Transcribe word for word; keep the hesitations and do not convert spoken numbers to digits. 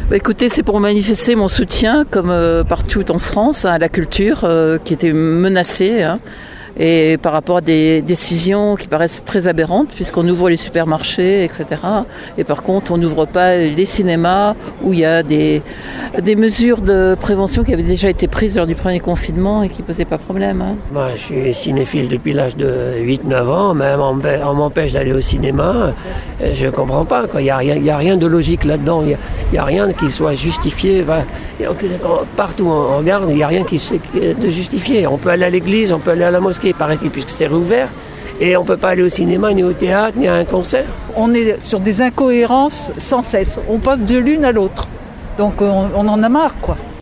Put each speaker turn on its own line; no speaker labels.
Bah, écoutez, c'est pour manifester mon soutien, comme euh, partout en France, hein, à la culture euh, qui était menacée. Hein. Et par rapport à des décisions qui paraissent très aberrantes, puisqu'on ouvre les supermarchés, et cetera. Et par contre, on n'ouvre pas les cinémas, où il y a des, des mesures de prévention qui avaient déjà été prises lors du premier confinement et qui ne posaient pas problème. Hein.
Moi, je suis cinéphile depuis l'âge de huit neuf ans, même on m'empêche d'aller au cinéma. Je ne comprends pas, quoi. Il n'y a rien, il y a rien de logique là-dedans. Il n'y a, il y a rien qui soit justifié. Partout où on regarde, il n'y a rien qui soit de justifié. On peut aller à l'église, on peut aller à la mosquée, paraît-il, puisque c'est réouvert, et on ne peut pas aller au cinéma, ni au théâtre, ni à un concert.
On est sur des incohérences sans cesse, on passe de l'une à l'autre, donc on, on en a marre, quoi.